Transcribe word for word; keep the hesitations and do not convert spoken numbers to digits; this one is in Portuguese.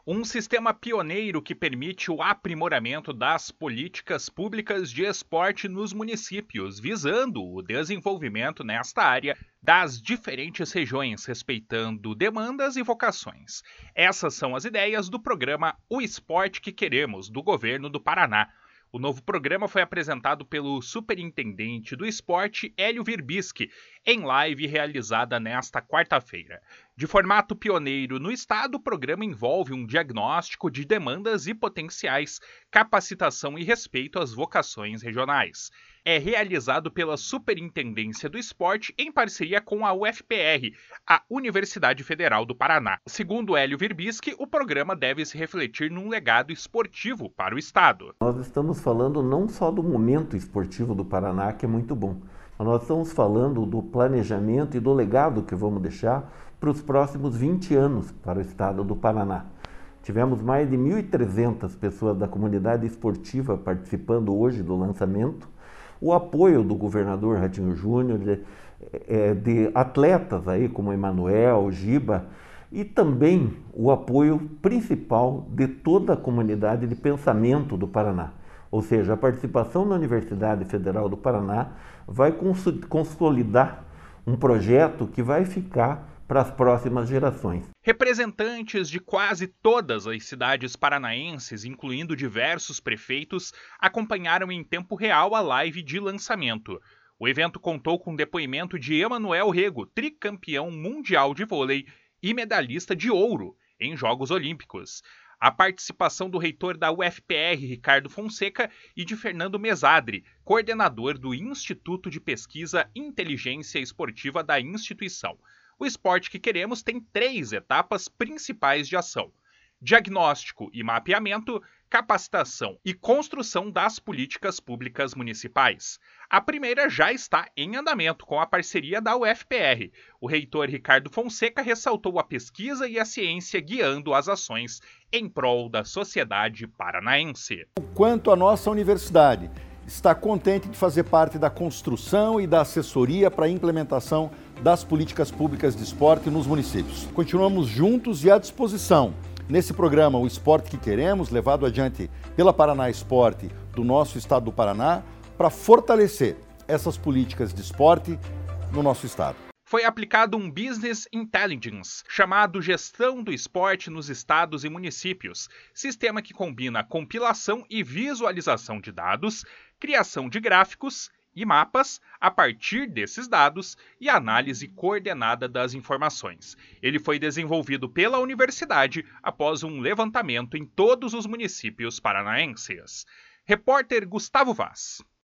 Um sistema pioneiro que permite o aprimoramento das políticas públicas de esporte nos municípios, visando o desenvolvimento nesta área das diferentes regiões, respeitando demandas e vocações. Essas são as ideias do programa O Esporte que Queremos, do governo do Paraná. O novo programa foi apresentado pelo superintendente do esporte, Hélio Virbisky, em live realizada nesta quarta-feira. De formato pioneiro no estado, o programa envolve um diagnóstico de demandas e potenciais, capacitação e respeito às vocações regionais. É realizado pela Superintendência do Esporte em parceria com a U F P R, a Universidade Federal do Paraná. Segundo Hélio Virbisky, o programa deve se refletir num legado esportivo para o estado. Nós estamos falando não só do momento esportivo do Paraná, que é muito bom, mas nós estamos falando do planejamento e do legado que vamos deixar para os próximos vinte anos para o estado do Paraná. Tivemos mais de mil e trezentas pessoas da comunidade esportiva participando hoje do lançamento, o apoio do governador Ratinho Júnior, de, de atletas aí como Emanuel, Giba, e também o apoio principal de toda a comunidade de pensamento do Paraná. Ou seja, a participação na Universidade Federal do Paraná vai consolidar um projeto que vai ficar para as próximas gerações. Representantes de quase todas as cidades paranaenses, incluindo diversos prefeitos, acompanharam em tempo real a live de lançamento. O evento contou com depoimento de Emanuel Rego, tricampeão mundial de vôlei e medalhista de ouro em Jogos Olímpicos. A participação do reitor da U F P R, Ricardo Fonseca, e de Fernando Mesadri, coordenador do Instituto de Pesquisa Inteligência Esportiva da instituição. O Esporte que Queremos tem três etapas principais de ação: diagnóstico e mapeamento, capacitação e construção das políticas públicas municipais. A primeira já está em andamento com a parceria da U F P R. O reitor Ricardo Fonseca ressaltou a pesquisa e a ciência guiando as ações em prol da sociedade paranaense. Quanto à nossa universidade, está contente de fazer parte da construção e da assessoria para a implementação das políticas públicas de esporte nos municípios. Continuamos juntos e à disposição nesse programa O Esporte que Queremos, levado adiante pela Paraná Esporte do nosso estado do Paraná, para fortalecer essas políticas de esporte no nosso estado. Foi aplicado um Business Intelligence, chamado Gestão do Esporte nos Estados e Municípios, sistema que combina compilação e visualização de dados, criação de gráficos e mapas a partir desses dados e análise coordenada das informações. Ele foi desenvolvido pela universidade após um levantamento em todos os municípios paranaenses. Repórter Gustavo Vaz.